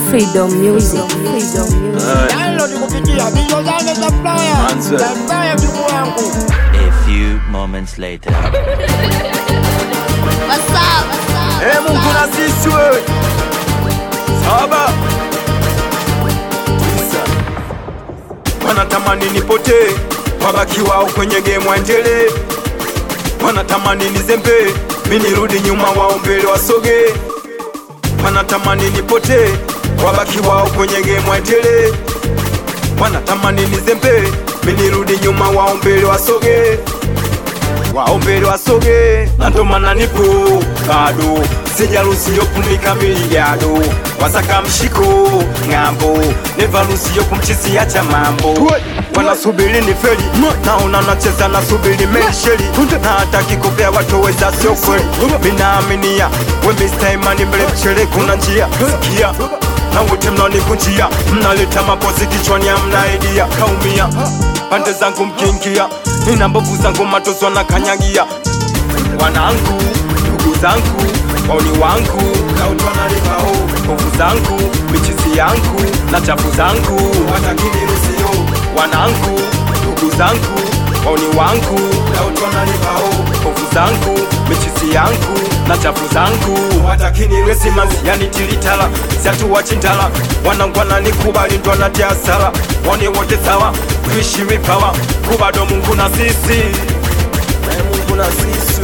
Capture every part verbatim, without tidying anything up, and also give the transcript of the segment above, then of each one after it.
Freedom Music. Freedom Music. A few moments later. What's up? Hey, Mungu na sisi wewe. Saba. Wanatamani nipotee, wabaki wao kwenye game waendelee. Wanatamani nizembe, mimi nirudi nyuma wao mbele wasoge. Wanatamani nipotee, wabaki wao kwenye game waendelee. Wanatamani nizembe, mimi nirudi nyuma wao mbele wasoge. Wao mbele wasoge, na ndo maana nipo bado sijaruhusi yo kumika miliado. Wasaka mshiko ngambo, never ruhusi yo kumchizia cha mambo. Wanasubiri ni feli, naona nacheza nasubiri mensheli. Na hata kikopea watu weza sio kweli. Mina aminia, we mister Imani mbele mchele kuna njia. Sikia, na wote mnanikunjia, mnaleta mapozi kichwani hamna idea. Kaumia, pande zangu mkingia, nina mbovu zangu matozo na kanyagia. Wanangu, ndugu zangu, wauni wangu, kautwa na libao. Mbovu zangu, michizi yangu, na chafu zangu, watakini rusio. Wanangu, ndugu zangu, wauni wangu, kautwa na libao. Mbovu zangu, michizi yangu, na chafu zangu, watakini resimanzi. Yani tilitala, siatu wachindala. Wanangu wananikubali ndo natia sala. Wani wote sawa, tuishi wipawa. Kubado Mungu na sisi, Mungu na sisi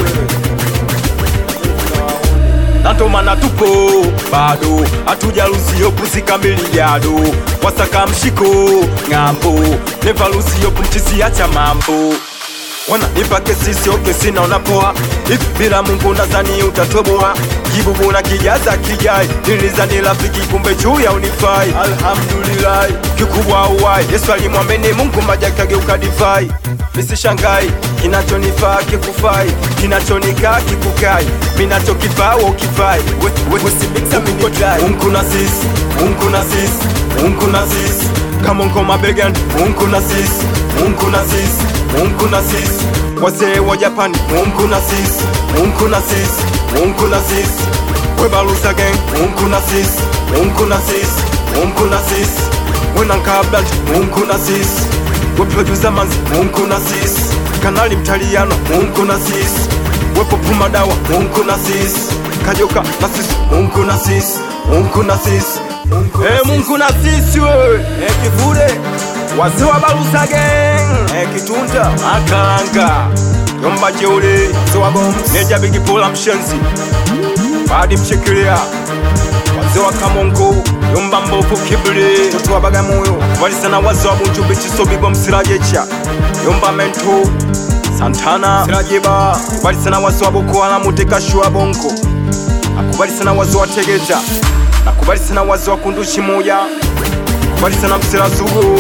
na ndo maana tupo bado hatujaruhusi yo kuzika miliado. Wasaka mshiko ngambo, never ruhusi yo kumchizia cha mambo. Wananipa kesi sio kesi na unapoa. If bila Mungu nadhani utatoboa. Kibubu na kijaza kijai, nilizani rafiki kumbe juu ya unifai. Alhamdulillah, kikubwa uwai, Yesu alimwamini Mungu maji kageuka divai. Nisishangai, kinachonifaa kikufai, kinachonikaa kikukai. Minachokifaa wewe ukifai, usimixa minikotai. Mungu na sisi, Mungu na sisi, Mungu na sisi. Kama unko mabegan, Mungu na sisi, Mungu na sisi, Mungu na sisi. Wazee wa Japani, Mungu na sisi, Mungu na sisi, Mungu na sisi. We Balusa gang, Mungu na sisi, Mungu na sisi, Mungu na sisi. We Nankabla, Mungu na sisi. We producer manzi, Mungu na sisi. Kanali Mtaliano, Mungu na sisi. We Popuma Dawa, Mungu na sisi. Kajoka na sisi, Mungu na sisi, Mungu na sisi. Eh, Mungu na sisi wewe. Eh, Kivule wazee wa Balusa gang. Eh, Kitunda Makalanga Yomba Jeule Zowa Bombs Neja Bigi Pola Mshenzi Badi Mchekelea wazee wa Kamongo Yomba Mbopo Kibule Toto wa Bagamoyo Walisana wazee wa Bunju Bichi Sobibo Msirajecha Yomba Mento Santana Sirajeba Walisana wazee wa Boko Haramu Tekashua Bongo Akubalisana wazee wa Tegeta Nakubalisana wazee wa Kundushi Moya Walisana Msirazugo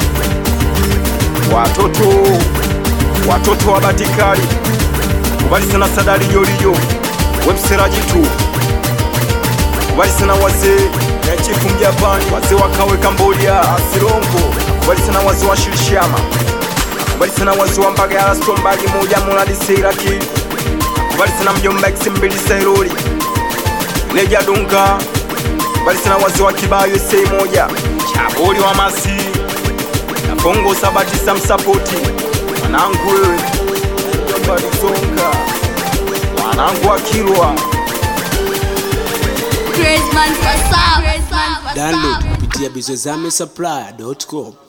Watoto Watoto wa Batikari Kubalisana Sadari Yoriyo Websera Jitu Kubalisana wazee ya Chifu Mjapani wazee wa Kawe Cambodia Asirongo Kubalisana wazee wa Shirishama Kubalisana wazee wa Mbaga ya Stombagi Moja Muladi Seiraki Kubalisana Mjomba Eximbili Sairoli Neja Dunga Kubalisana wazee wa Kibayo Sei Moja Chaboli wa Masi Bongo Sabati Samsapoti wanangu wewe Jomba Lisonga wanangu wa Kilwa Crazy man, what's up? Download kupitia bizozame supply dot com.